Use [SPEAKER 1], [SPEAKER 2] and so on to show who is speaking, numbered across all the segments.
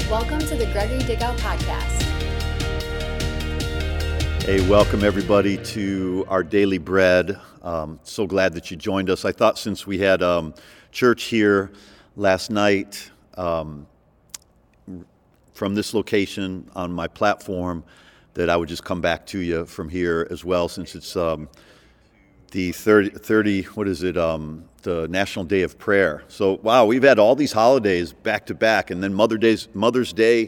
[SPEAKER 1] Welcome to the Gregory Dickow Podcast.
[SPEAKER 2] Hey, welcome everybody to our Daily Bread. So glad that you joined us. I thought since we had church here last night from this location on my platform that I would just come back to you from here as well, since it's the 30, what is it, the National Day of Prayer. So, wow, we've had all these holidays back to back, and then Mother's Day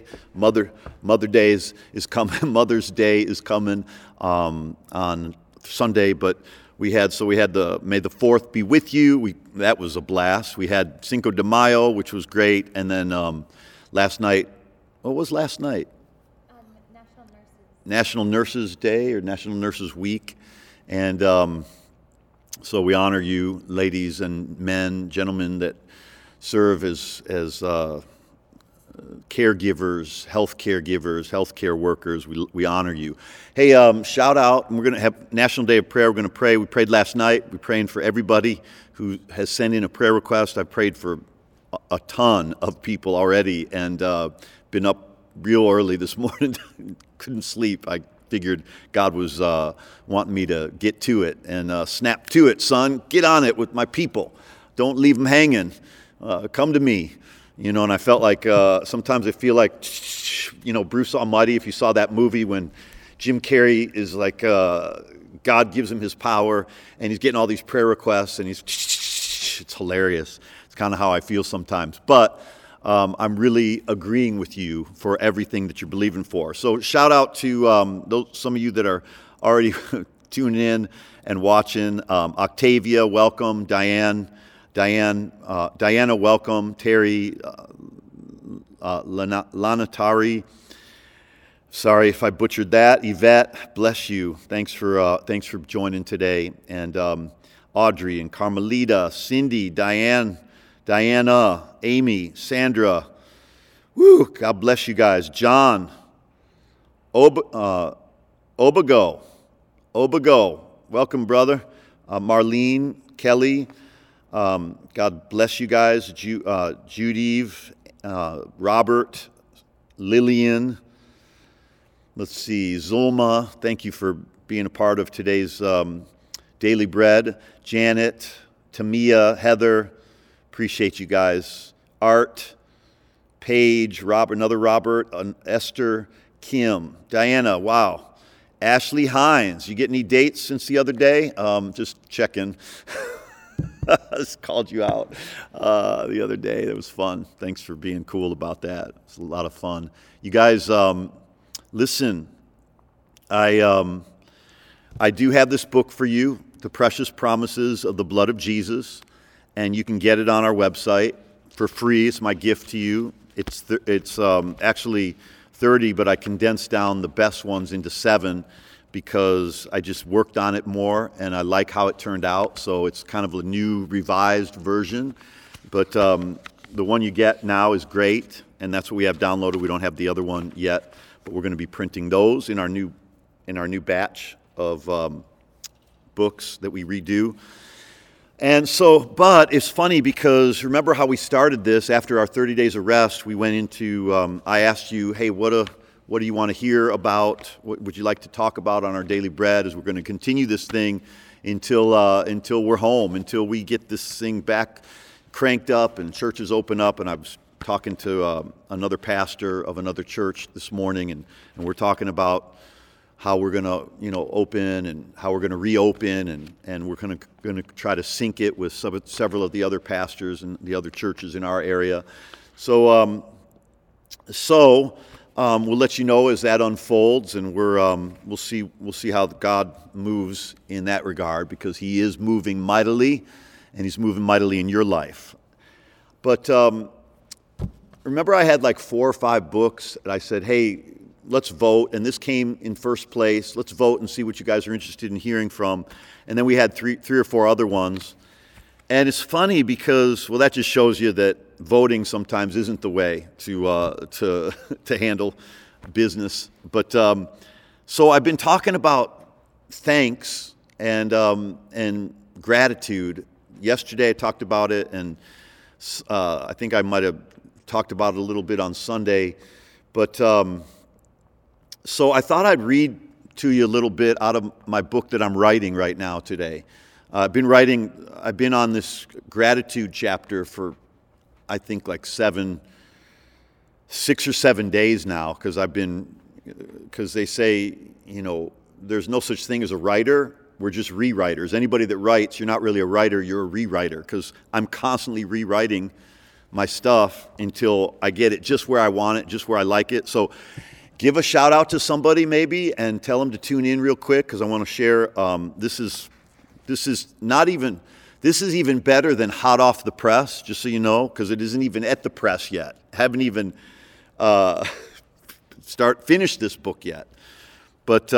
[SPEAKER 2] is coming. Mother's Day is coming on Sunday, but we had the May the 4th be with you. That was a blast. We had Cinco de Mayo, which was great, and then last night, what was last night? National Nurses Day or National Nurses Week, and so we honor you, ladies and men, gentlemen that serve as caregivers, healthcare workers. We honor you. Hey, shout out! We're going to have National Day of Prayer. We're going to pray. We prayed last night. We're praying for everybody who has sent in a prayer request. I prayed for a ton of people already, and been up real early this morning. Couldn't sleep. I figured God was wanting me to get to it and snap to it, son. Get on it with my people. Don't leave them hanging. Come to me. You know, and I felt like sometimes I feel like, Bruce Almighty, if you saw that movie when Jim Carrey is like, God gives him his power and he's getting all these prayer requests and it's hilarious. It's kind of how I feel sometimes. But I'm really agreeing with you for everything that you're believing for. So shout out to some of you that are already tuning in and watching. Octavia, welcome. Diana, welcome. Terry, Lanatari, sorry if I butchered that. Yvette, bless you. Thanks for joining today. And Audrey and Carmelita, Cindy, Diana, Amy, Sandra, woo, God bless you guys. John, Obago, welcome, brother. Marlene, Kelly, God bless you guys. Judy, Robert, Lillian, let's see, Zulma, thank you for being a part of today's Daily Bread. Janet, Tamia, Heather, appreciate you guys. Art, Paige, another Robert, Esther, Kim, Diana, wow. Ashley Hines, you get any dates since the other day? Just checking. I just called you out the other day. That was fun. Thanks for being cool about that. It's a lot of fun. You guys, listen, I do have this book for you, The Precious Promises of the Blood of Jesus. And you can get it on our website for free. It's my gift to you. It's actually 30, but I condensed down the best ones into 7 because I just worked on it more, and I like how it turned out. So it's kind of a new, revised version. But the one you get now is great, and that's what we have downloaded. We don't have the other one yet, but we're going to be printing those in our new batch of books that we redo. And so, but it's funny because remember how we started this after our 30 days of rest. We went into, I asked you, hey, what do you want to hear about? What would you like to talk about on our Daily Bread? As we're going to continue this thing until we're home, until we get this thing back cranked up and churches open up. And I was talking to another pastor of another church this morning, and we're talking about how we're going to, open and how we're going to reopen, and we're going to try to sync it with several of the other pastors and the other churches in our area. So we'll let you know as that unfolds, and we'll see how God moves in that regard, because He is moving mightily, and He's moving mightily in your life. But remember, I had like 4 or 5 books, and I said, hey, let's vote, and this came in first place. Let's vote and see what you guys are interested in hearing from. And then we had three or four other ones. And it's funny because, well, that just shows you that voting sometimes isn't the way to handle business. But so I've been talking about thanks and gratitude. Yesterday I talked about it, and I think I might have talked about it a little bit on Sunday. But so I thought I'd read to you a little bit out of my book that I'm writing right now today. I've been on this gratitude chapter for, I think, like 6 or 7 days now, because they say, there's no such thing as a writer. We're just rewriters. Anybody that writes, you're not really a writer, you're a rewriter, because I'm constantly rewriting my stuff until I get it just where I want it, just where I like it. So give a shout out to somebody maybe and tell them to tune in real quick, because I want to share. This is even better than hot off the press, just so you know, because it isn't even at the press yet. Haven't even finished this book yet. But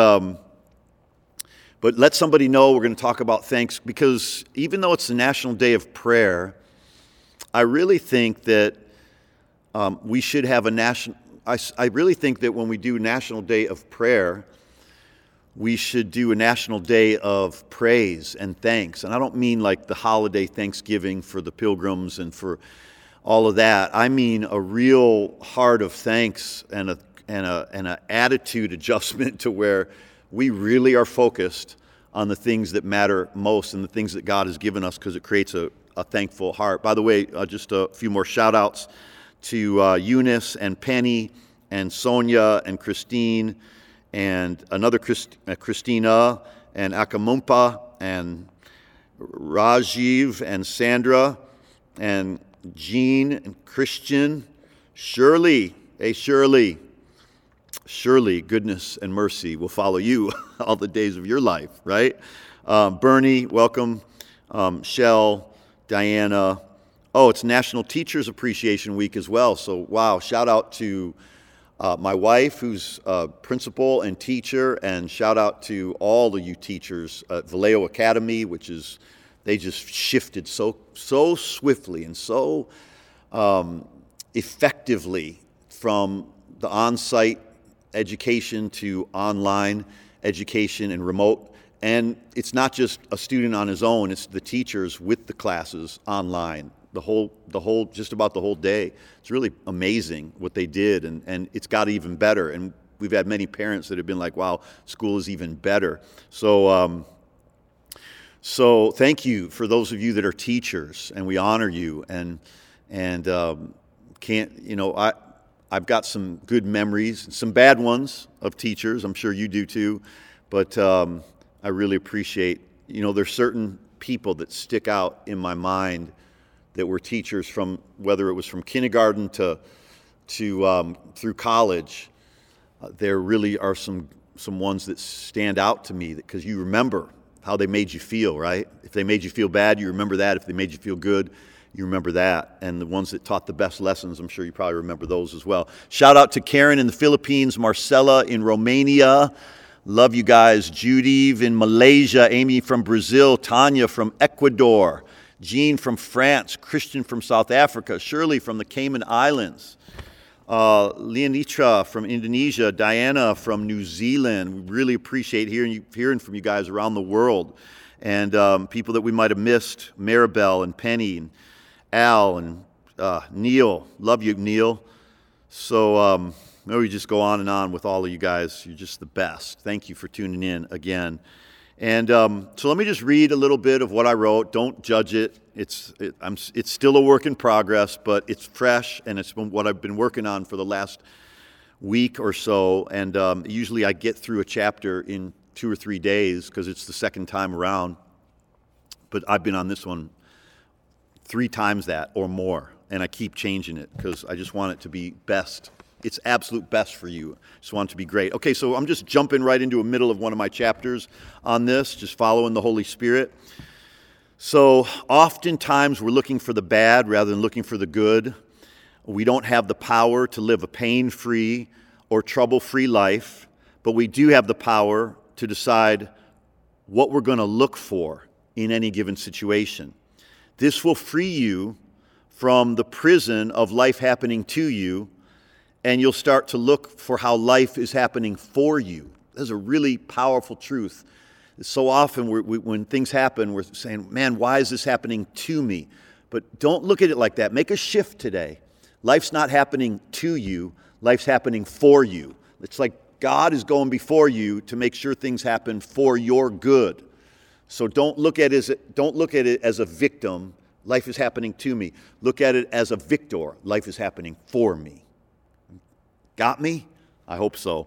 [SPEAKER 2] let somebody know we're going to talk about thanks, because even though it's the National Day of Prayer, I really think that we should have a national. I really think that when we do National Day of Prayer, we should do a National Day of Praise and Thanks. And I don't mean like the holiday Thanksgiving for the pilgrims and for all of that. I mean a real heart of thanks and an attitude adjustment to where we really are focused on the things that matter most and the things that God has given us, because it creates a thankful heart. By the way, just a few more shout outs to Eunice and Penny and Sonia and Christine and another Christina and Akamumpa and Rajiv and Sandra and Jean and Christian. Shirley, hey Shirley. Surely goodness and mercy will follow you all the days of your life, right? Bernie, welcome. Shell, Diana. Oh, it's National Teachers Appreciation Week as well. So, wow, shout out to my wife, who's principal and teacher, and shout out to all of you teachers at Vallejo Academy, they just shifted so swiftly and so effectively from the on-site education to online education and remote. And it's not just a student on his own, it's the teachers with the classes online, just about the whole day. It's really amazing what they did, and it's got even better. And we've had many parents that have been like, wow, school is even better. So thank you for those of you that are teachers, and we honor you. I've got some good memories, some bad ones of teachers. I'm sure you do too. But I really appreciate, there's certain people that stick out in my mind that were teachers from, whether it was from kindergarten to through college. There really are some ones that stand out to me, because you remember how they made you feel, right? If they made you feel bad, you remember that. If they made you feel good, you remember that. And the ones that taught the best lessons, I'm sure you probably remember those as well. Shout out to Karen in the Philippines, Marcella in Romania. Love you guys. Judy in Malaysia, Amy from Brazil, Tanya from Ecuador, Jean from France, Christian from South Africa, Shirley from the Cayman Islands, Leonitra from Indonesia, Diana from New Zealand. We really appreciate hearing from you guys around the world. And people that we might have missed, Maribel and Penny and Al and Neil. Love you, Neil. So maybe we just go on and on with all of you guys. You're just the best. Thank you for tuning in again. And so let me just read a little bit of what I wrote. Don't judge it. It's still a work in progress, but it's fresh, and it's what I've been working on for the last week or so. And usually I get through a chapter in 2 or 3 days, because it's the second time around. But I've been on this one 3 times that or more, and I keep changing it because I just want it to be best. It's absolute best for you. Just want it to be great. Okay, so I'm just jumping right into the middle of one of my chapters on this, just following the Holy Spirit. So oftentimes we're looking for the bad rather than looking for the good. We don't have the power to live a pain-free or trouble-free life, but we do have the power to decide what we're going to look for in any given situation. This will free you from the prison of life happening to you, and you'll start to look for how life is happening for you. That's a really powerful truth. So often when things happen, we're saying, man, why is this happening to me? But don't look at it like that. Make a shift today. Life's not happening to you, life's happening for you. It's like God is going before you to make sure things happen for your good. So don't look at it as a victim. Life is happening to me. Look at it as a victor. Life is happening for me. Got me? I hope so.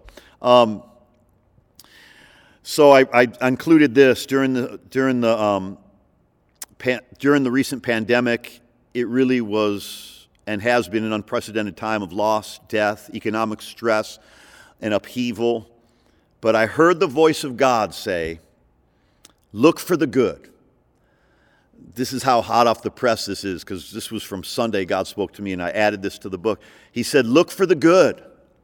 [SPEAKER 2] So I included this during the recent pandemic. It really was and has been an unprecedented time of loss, death, economic stress, and upheaval. But I heard the voice of God say, look for the good. This is how hot off the press this is, because this was from Sunday. God spoke to me, and I added this to the book. He said, look for the good.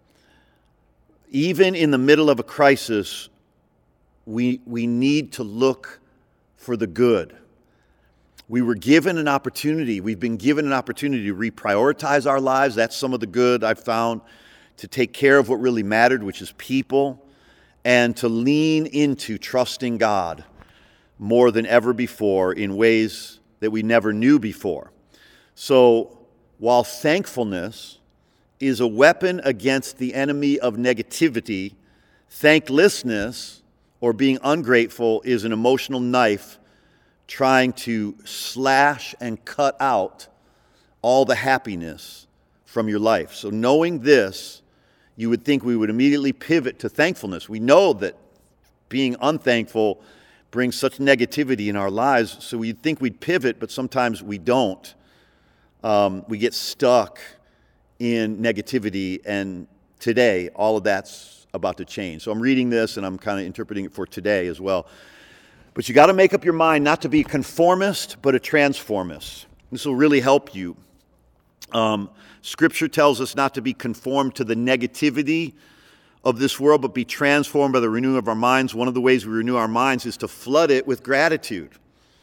[SPEAKER 2] Even in the middle of a crisis, we need to look for the good. We were given an opportunity. We've been given an opportunity to reprioritize our lives. That's some of the good I've found. To take care of what really mattered, which is people, and to lean into trusting God more than ever before in ways that we never knew before. So while thankfulness is a weapon against the enemy of negativity, thanklessness or being ungrateful is an emotional knife trying to slash and cut out all the happiness from your life. So knowing this, you would think we would immediately pivot to thankfulness. We know that being unthankful brings such negativity in our lives, so we'd think we'd pivot, but sometimes we don't. We get stuck in negativity, and today, all of that's about to change. So I'm reading this, and I'm kind of interpreting it for today as well. But you got to make up your mind not to be a conformist, but a transformist. This will really help you. Scripture tells us not to be conformed to the negativity of this world, but be transformed by the renewing of our minds. One of the ways we renew our minds is to flood it with gratitude.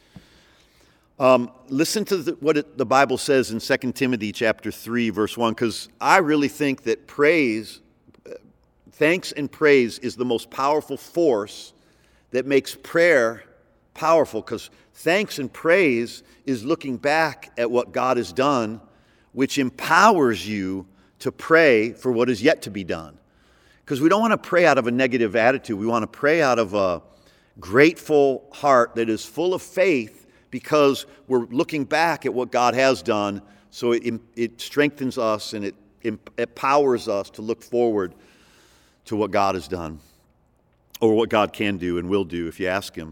[SPEAKER 2] Listen to what the Bible says in 2 Timothy chapter 3, verse 1, because I really think that thanks and praise is the most powerful force that makes prayer powerful, because thanks and praise is looking back at what God has done, which empowers you to pray for what is yet to be done. Because we don't want to pray out of a negative attitude. We want to pray out of a grateful heart that is full of faith, because we're looking back at what God has done, so it strengthens us and it empowers us to look forward to what God has done, or what God can do and will do if you ask Him.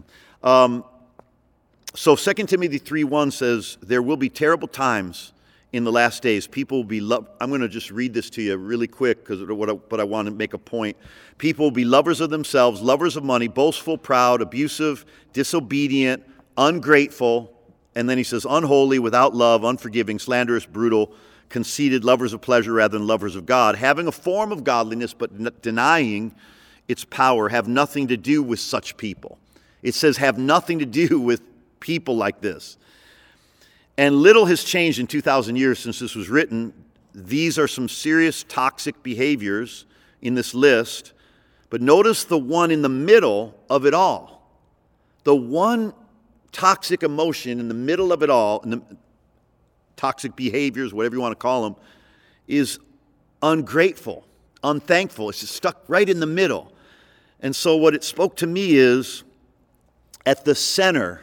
[SPEAKER 2] So 2 Timothy 3:1 says, there will be terrible times in the last days. People will be I'm going to just read this to you really quick, but I want to make a point. People will be lovers of themselves, lovers of money, boastful, proud, abusive, disobedient, ungrateful, and then he says unholy, without love, unforgiving, slanderous, brutal, conceited, lovers of pleasure rather than lovers of God, having a form of godliness but denying its power. Have nothing to do with such people. It says have nothing to do with people like this. And little has changed in 2,000 years since this was written. These are some serious toxic behaviors in this list. But notice the one in the middle of it all. The one toxic emotion in the middle of it all, and the toxic behaviors, whatever you want to call them, is ungrateful, unthankful. It's just stuck right in the middle. And so what it spoke to me is, at the center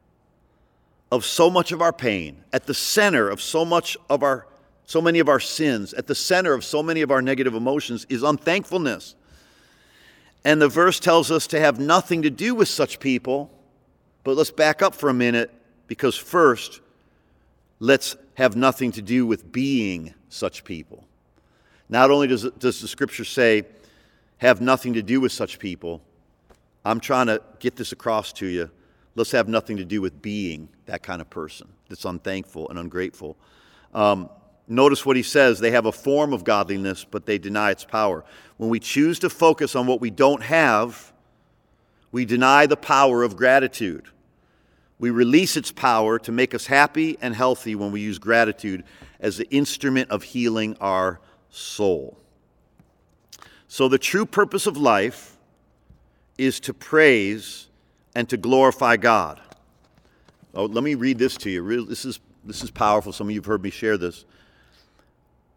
[SPEAKER 2] of so much of our pain, at the center of so many of our sins, at the center of so many of our negative emotions is unthankfulness. And the verse tells us to have nothing to do with such people. But let's back up for a minute, because first, let's have nothing to do with being such people. Not only does the Scripture say, have nothing to do with such people, I'm trying to get this across to you. Let's have nothing to do with being that kind of person that's unthankful and ungrateful. Notice what he says. They have a form of godliness, but they deny its power. When we choose to focus on what we don't have, we deny the power of gratitude. We release its power to make us happy and healthy when we use gratitude as the instrument of healing our soul. So the true purpose of life is to praise and to glorify God. Oh, let me read this to you. This is powerful. Some of you have heard me share this.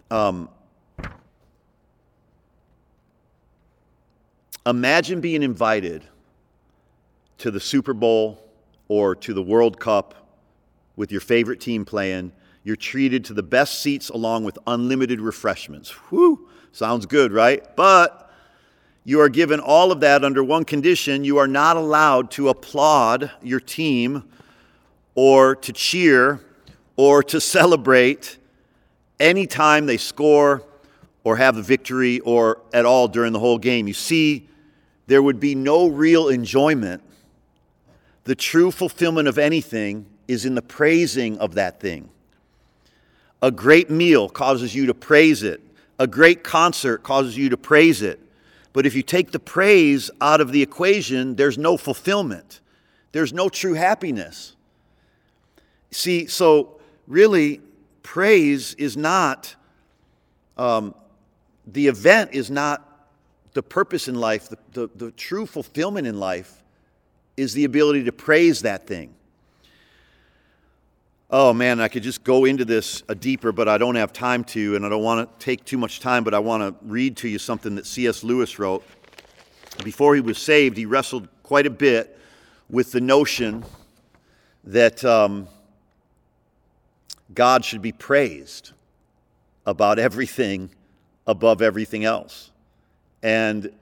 [SPEAKER 2] Imagine being invited to the Super Bowl or to the World Cup with your favorite team playing. You're treated to the best seats along with unlimited refreshments. Whew, sounds good, right? But you are given all of that under one condition. You are not allowed to applaud your team or to cheer or to celebrate anytime they score or have the victory or at all during the whole game. You see, there would be no real enjoyment. The true fulfillment of anything is in the praising of that thing. A great meal causes you to praise it. A great concert causes you to praise it. But if you take the praise out of the equation, there's no fulfillment. There's no true happiness. See, so really, praise is not, the event is not the purpose in life. The true fulfillment in life is the ability to praise that thing. Oh man, I could just go into this deeper, but I don't have time to, and I don't want to take too much time, but I want to read to you something that C.S. Lewis wrote. Before he was saved, he wrestled quite a bit with the notion that God should be praised about everything above everything else. And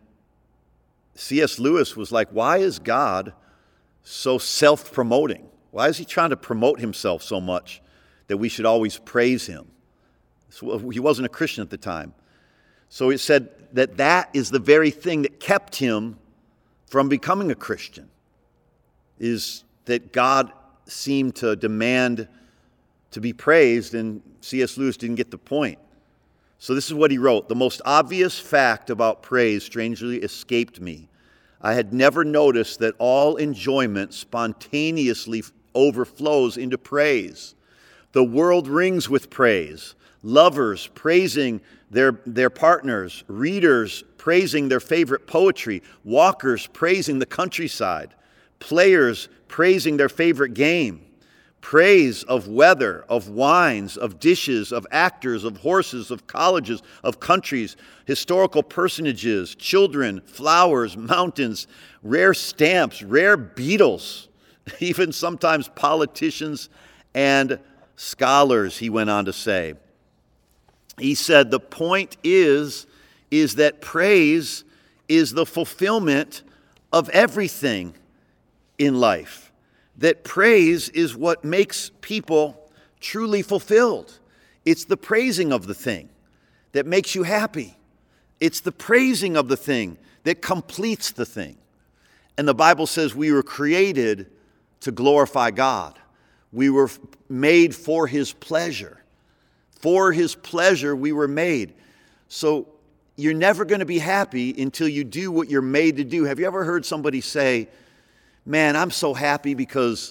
[SPEAKER 2] C.S. Lewis was like, why is God so self-promoting? Why is he trying to promote himself so much that we should always praise him? So he wasn't a Christian at the time. So he said that is the very thing that kept him from becoming a Christian, is that God seemed to demand to be praised, and C.S. Lewis didn't get the point. So this is what he wrote. The most obvious fact about praise strangely escaped me. I had never noticed that all enjoyment spontaneously overflows into praise. The world rings with praise. Lovers praising their partners, readers praising their favorite poetry, walkers praising the countryside, players praising their favorite game. Praise of weather, of wines, of dishes, of actors, of horses, of colleges, of countries, historical personages, children, flowers, mountains, rare stamps, rare beetles, even sometimes politicians and scholars, he went on to say. He said the point is that praise is the fulfillment of everything in life. That praise is what makes people truly fulfilled. It's the praising of the thing that makes you happy. It's the praising of the thing that completes the thing. And the Bible says we were created to glorify God. We were made for His pleasure. For His pleasure we were made. So you're never going to be happy until you do what you're made to do. Have you ever heard somebody say, man, I'm so happy because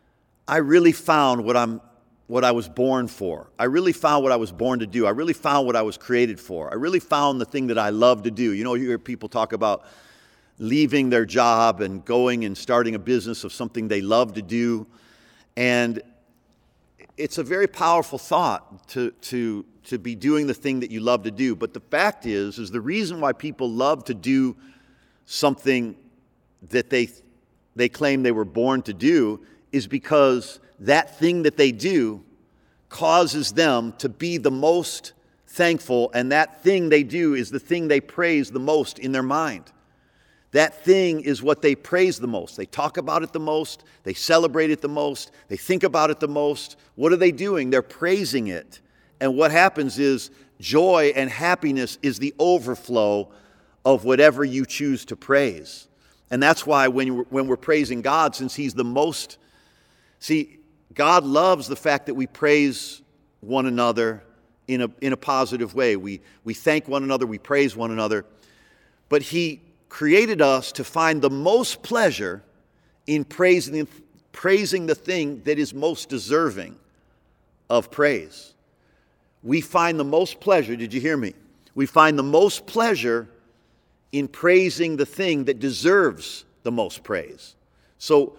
[SPEAKER 2] I really found what I was born for. I really found what I was born to do. I really found what I was created for. I really found the thing that I love to do. You know, you hear people talk about leaving their job and going and starting a business of something they love to do. And it's a very powerful thought to be doing the thing that you love to do. But the fact is the reason why people love to do something that they claim they were born to do is because that thing that they do causes them to be the most thankful, and that thing they do is the thing they praise the most in their mind. That thing is what they praise the most. They talk about it the most. They celebrate it the most. They think about it the most. What are they doing? They're praising it. And what happens is joy and happiness is the overflow of whatever you choose to praise. And that's why when we're praising God, since He's the most... See, God loves the fact that we praise one another in a positive way. We thank one another, we praise one another. But He created us to find the most pleasure in praising the thing that is most deserving of praise. We find the most pleasure, did you hear me? We find the most pleasure in praising the thing that deserves the most praise. So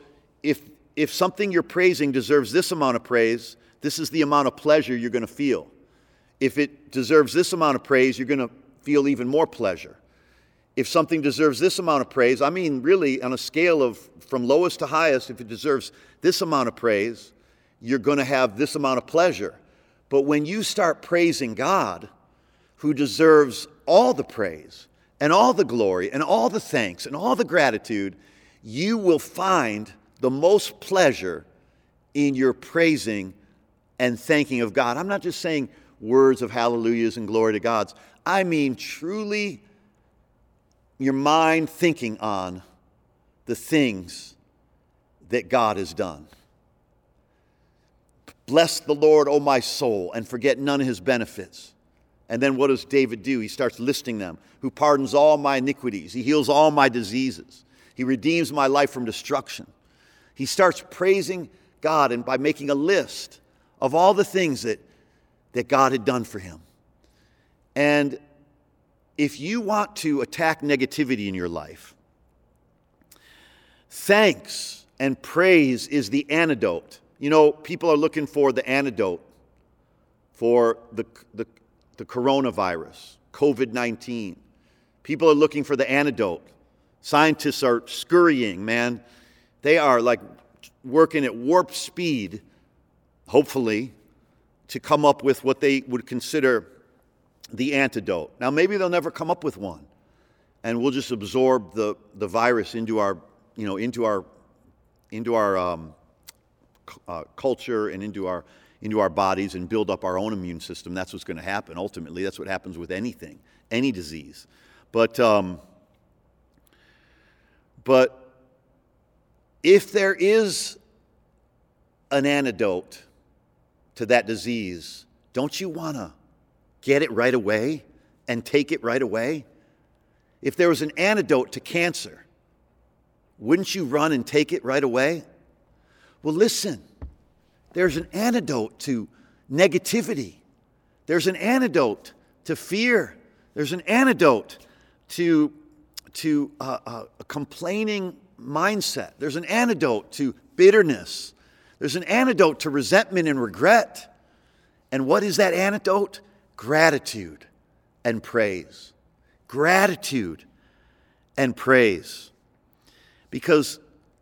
[SPEAKER 2] if something you're praising deserves this amount of praise, this is the amount of pleasure you're going to feel. If it deserves this amount of praise, you're going to feel even more pleasure. If something deserves this amount of praise, I mean really on a scale of from lowest to highest, if it deserves this amount of praise, you're going to have this amount of pleasure. But when you start praising God, who deserves all the praise and all the glory and all the thanks and all the gratitude, you will find the most pleasure in your praising and thanking of God. I'm not just saying words of hallelujahs and glory to God's. I mean truly your mind thinking on the things that God has done. Bless the Lord, O my soul, and forget none of his benefits. And then what does David do? He starts listing them. Who pardons all my iniquities. He heals all my diseases. He redeems my life from destruction. He starts praising God and by making a list of all the things that God had done for him. And if you want to attack negativity in your life, thanks and praise is the antidote. You know, people are looking for the antidote for the coronavirus, COVID-19. People are looking for the antidote. Scientists are scurrying, man. They are like working at warp speed, hopefully, to come up with what they would consider the antidote. Now, maybe they'll never come up with one, and we'll just absorb the virus into our culture and into our bodies and build up our own immune system. That's what's going to happen. Ultimately, that's what happens with anything, any disease. But if there is an antidote to that disease, don't you want to get it right away and take it right away? If there was an antidote to cancer, wouldn't you run and take it right away? Well, listen, there's an antidote to negativity. There's an antidote to fear. There's an antidote to a complaining mindset. There's an antidote to bitterness. There's an antidote to resentment and regret. And what is that antidote? Gratitude and praise. Gratitude and praise. Because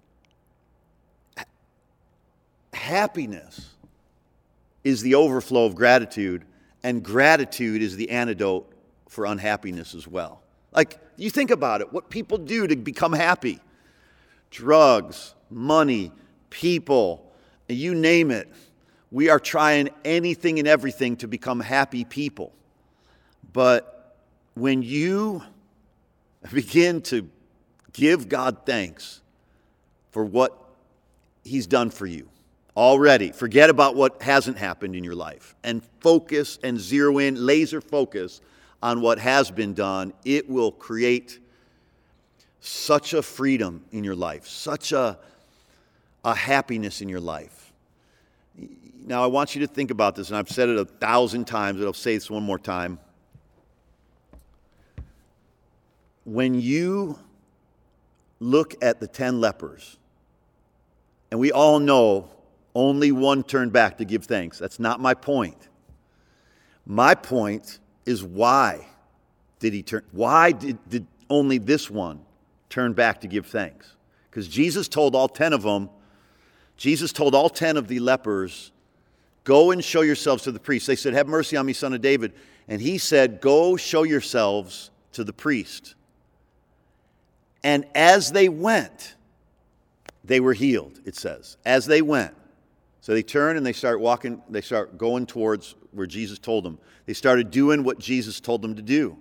[SPEAKER 2] happiness is the overflow of gratitude, and gratitude is the antidote for unhappiness as well. Like, you think about it, what people do to become happy. Drugs, money, people, you name it. We are trying anything and everything to become happy people. But when you begin to give God thanks for what he's done for you already, forget about what hasn't happened in your life, and focus and zero in, laser focus on what has been done, it will create such a freedom in your life, such a happiness in your life. Now, I want you to think about this, and I've said it 1,000 times, but I'll say this one more time. When you look at the 10 lepers, and we all know only one turned back to give thanks. That's not my point. My point is, why did he turn? Why did only this one turn back to give thanks? Because Jesus told all 10 of them, Jesus told all 10 of the lepers, go and show yourselves to the priest. They said, have mercy on me, son of David. And he said, go show yourselves to the priest. And as they went, they were healed, it says. As they went. So they turn and they start walking, they start going towards where Jesus told them. They started doing what Jesus told them to do.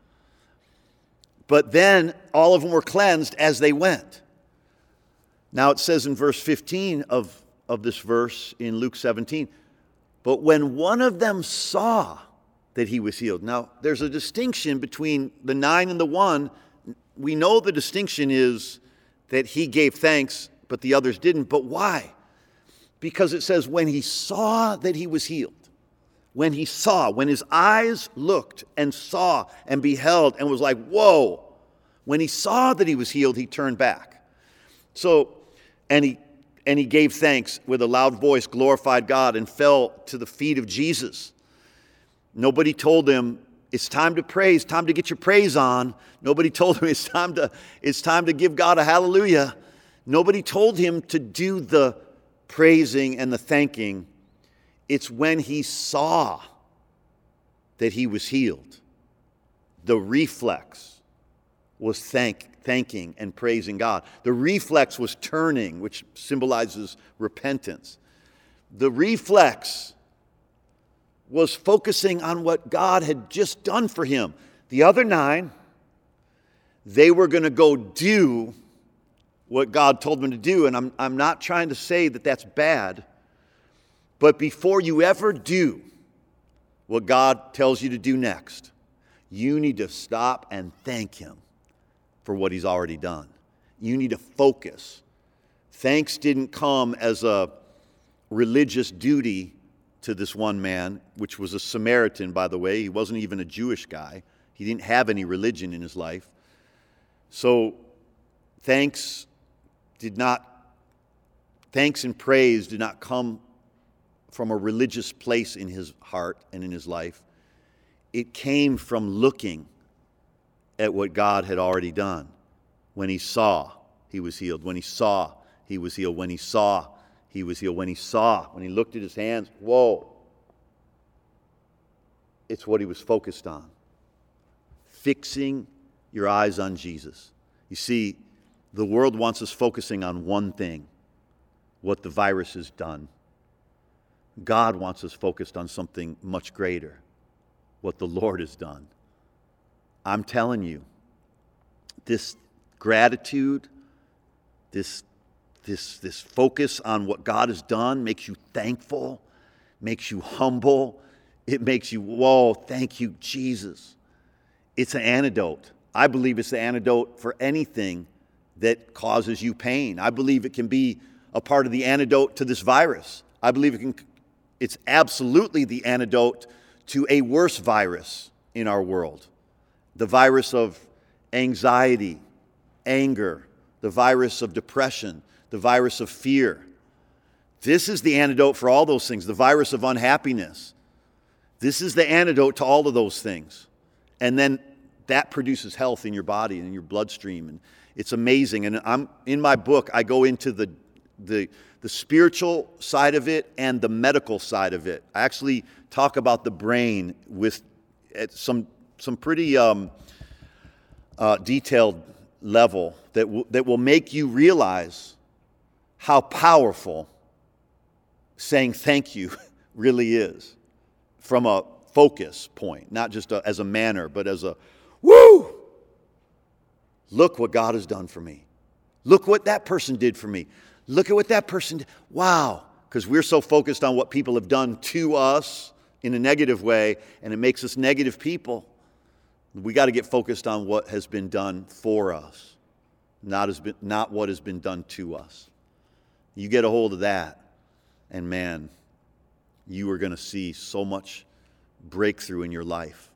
[SPEAKER 2] But then all of them were cleansed as they went. Now it says in verse 15 of this verse in Luke 17, but when one of them saw that he was healed. Now there's a distinction between the 9 and the 1. We know the distinction is that he gave thanks, but the others didn't. But why? Because it says when he saw that he was healed, when his eyes looked and saw and beheld and was like, whoa, when he saw that he was healed, he turned back. So, and he gave thanks with a loud voice, glorified God, and fell to the feet of Jesus. Nobody told him, it's time to praise, time to get your praise on. Nobody told him it's time to give God a hallelujah. Nobody told him to do the praising and the thanking. It's when he saw that he was healed. The reflex was thanking and praising God. The reflex was turning, which symbolizes repentance. The reflex was focusing on what God had just done for him. The other 9, they were going to go do what God told them to do. And I'm not trying to say that that's bad, but before you ever do what God tells you to do next, you need to stop and thank him for what he's already done. You need to focus. Thanks didn't come as a religious duty to this one man, which was a Samaritan, by the way. He wasn't even a Jewish guy. He didn't have any religion in his life. So thanks and praise did not come from a religious place in his heart and in his life. It came from looking at what God had already done. When he saw, he was healed. When he saw, he was healed. When he saw, he was healed. When he looked at his hands, whoa. It's what he was focused on. Fixing your eyes on Jesus. You see, the world wants us focusing on one thing, what the virus has done. God wants us focused on something much greater, what the Lord has done. I'm telling you, this gratitude, this focus on what God has done makes you thankful, makes you humble. It makes you, whoa, thank you, Jesus. It's an antidote. I believe it's the antidote for anything that causes you pain. I believe it can be a part of the antidote to this virus. I believe it's absolutely the antidote to a worse virus in our world. The virus of anxiety, anger, the virus of depression, the virus of fear. This is the antidote for all those things, the virus of unhappiness. This is the antidote to all of those things. And then that produces health in your body and in your bloodstream. And it's amazing. And in my book, I go into the spiritual side of it and the medical side of it. I actually talk about the brain with at some pretty detailed level that will make you realize how powerful saying thank you really is from a focus point, not just as a manner, but as a woo! Look what God has done for me. Look what that person did for me. Look at what that person did. Wow. Because we're so focused on what people have done to us in a negative way, and it makes us negative people. We got to get focused on what has been done for us, not what has been done to us. You get a hold of that, and man, you are going to see so much breakthrough in your life.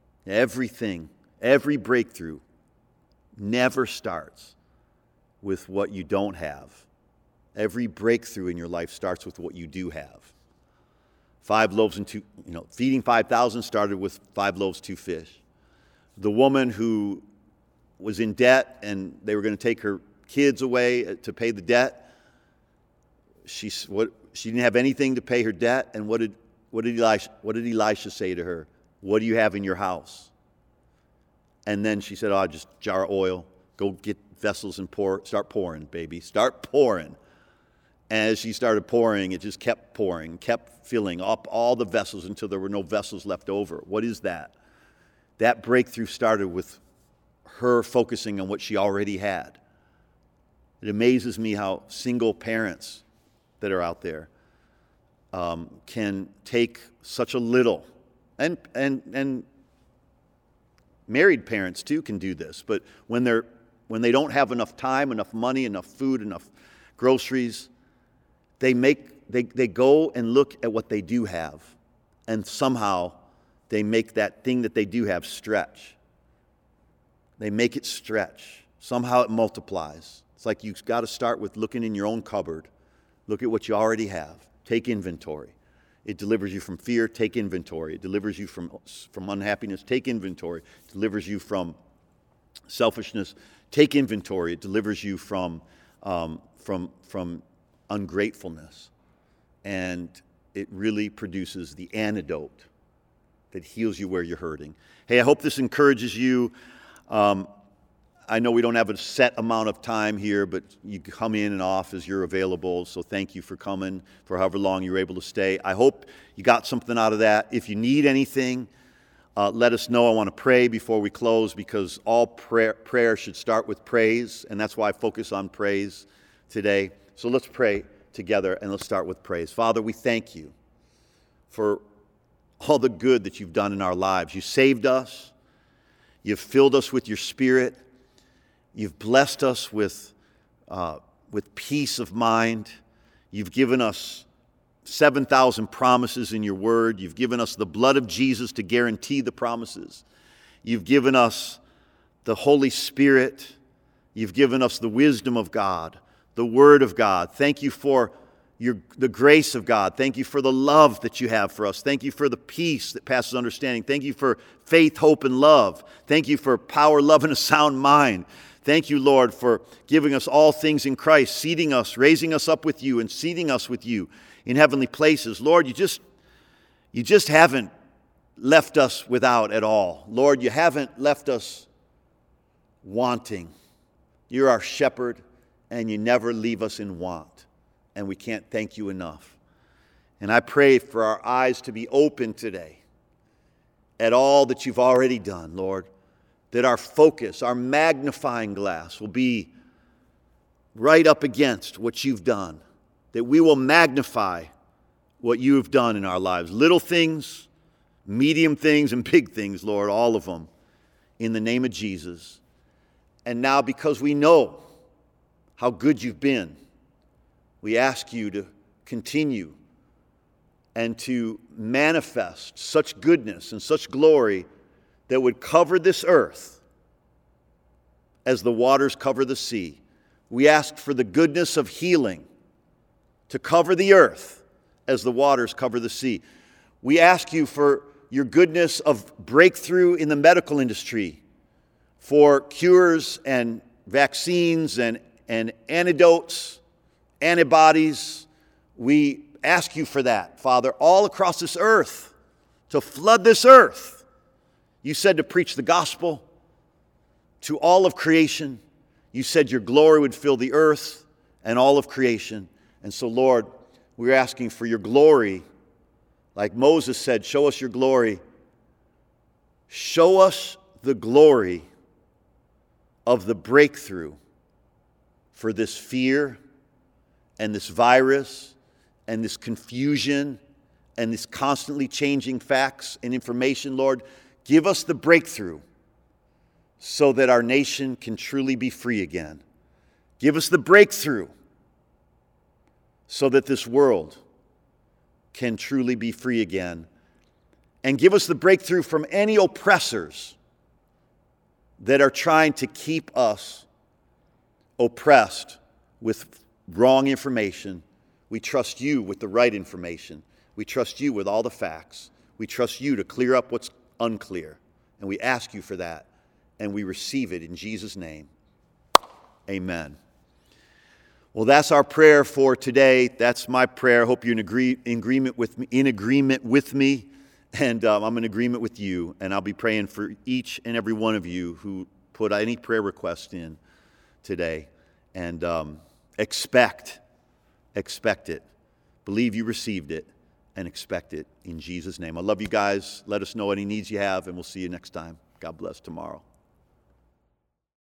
[SPEAKER 2] Every breakthrough never starts with what you don't have. Every breakthrough in your life starts with what you do have. 5 loaves and 2, feeding 5,000 started with 5 loaves, 2 fish. The woman who was in debt and they were going to take her kids away to pay the debt, she didn't have anything to pay her debt. And what did Elisha say to her? What do you have in your house? And then she said, just jar of oil. Go get vessels and start pouring, baby. Start pouring. As she started pouring, it just kept pouring, kept filling up all the vessels until there were no vessels left over. What is that? That breakthrough started with her focusing on what she already had. It amazes me how single parents that are out there can take such a little, and married parents too can do this, but when they don't have enough time, enough money, enough food, enough groceries, they go and look at what they do have, and somehow they make that thing that they do have stretch. They make it stretch. Somehow it multiplies. It's like you've got to start with looking in your own cupboard. Look at what you already have. Take inventory. It delivers you from fear. Take inventory. It delivers you from unhappiness. Take inventory. It delivers you from selfishness. Take inventory. It delivers you from ungratefulness. And it really produces the antidote that heals you where you're hurting. Hey, I hope this encourages you. I know we don't have a set amount of time here, but you come in and off as you're available. So thank you for coming for however long you're able to stay. I hope you got something out of that. If you need anything, let us know. I want to pray before we close, because all prayer should start with praise, and that's why I focus on praise today. So let's pray together, and let's start with praise. Father, we thank you for all the good that you've done in our lives. You saved us. You've filled us with your Spirit. You've blessed us with peace of mind. You've given us 7,000 promises in your word. You've given us the blood of Jesus to guarantee the promises. You've given us the Holy Spirit. You've given us the wisdom of God, the Word of God. Thank you for the grace of God. Thank you for the love that you have for us. Thank you for the peace that passes understanding. Thank you for faith, hope, and love. Thank you for power, love, and a sound mind. Thank you, Lord, for giving us all things in Christ, seating us, raising us up with you, and seating us with you in heavenly places. Lord, you just haven't left us without at all. Lord, you haven't left us wanting. You're our shepherd, and you never leave us in want. And we can't thank you enough. And I pray for our eyes to be open today at all that you've already done, Lord, that our focus, our magnifying glass will be right up against what you've done, that we will magnify what you have done in our lives. Little things, medium things, and big things, Lord, all of them, in the name of Jesus. And now, because we know how good you've been, we ask you to continue and to manifest such goodness and such glory that would cover this earth as the waters cover the sea. We ask for the goodness of healing to cover the earth as the waters cover the sea. We ask you for your goodness of breakthrough in the medical industry, for cures and vaccines and antidotes, antibodies. We ask you for that, Father, all across this earth, to flood this earth. You said to preach the gospel to all of creation. You said your glory would fill the earth and all of creation. And so, Lord, we're asking for your glory. Like Moses said, show us your glory. Show us the glory of the breakthrough for this fear and this virus and this confusion and this constantly changing facts and information, Lord. Give us the breakthrough so that our nation can truly be free again. Give us the breakthrough so that this world can truly be free again. And give us the breakthrough from any oppressors that are trying to keep us oppressed with wrong information. We trust you with the right information. We trust you with all the facts. We trust you to clear up what's unclear. And we ask you for that. And we receive it in Jesus' name. Amen. Well, that's our prayer for today. That's my prayer. I hope you're in agreement with me. And I'm in agreement with you. And I'll be praying for each and every one of you who put any prayer request in today. And expect it. Believe you received it. And expect it in Jesus' name. I love you guys. Let us know any needs you have, and we'll see you next time. God bless tomorrow.